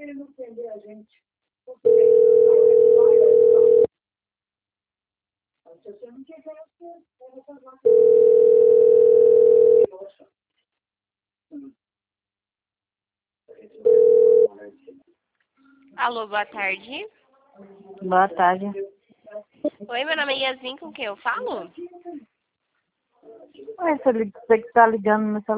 Alô, boa tarde. Boa tarde. Oi, meu nome é Yasmin, com quem eu falo? Ué, você que tá ligando no meu celular.